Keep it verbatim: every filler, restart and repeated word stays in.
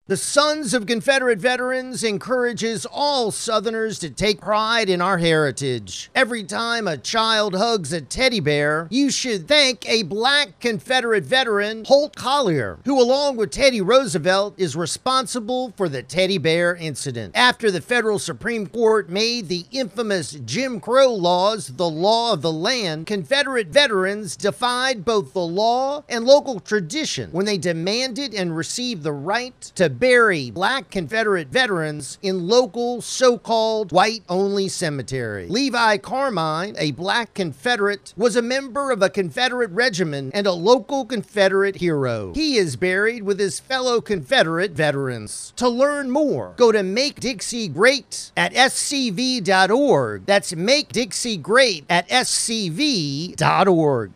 The Sons of Confederate Veterans encourages all Southerners to take pride in our heritage. Every time a child hugs a teddy bear, you should thank a black Confederate veteran, Holt Collier, who along with Teddy Roosevelt is responsible for the teddy bear incident. After the federal Supreme Court made the infamous Jim Crow laws the law of the land, Confederate veterans defied both the law and local tradition when they demanded and received the right to bury black Confederate veterans in local so-called white-only cemetery. Levi Carmine, a black Confederate, was a member of a Confederate regiment and a local Confederate hero. He is buried with his fellow Confederate veterans. To learn more, go to Make Dixie Great at S C V dot org. That's Make Dixie Great at S C V dot org.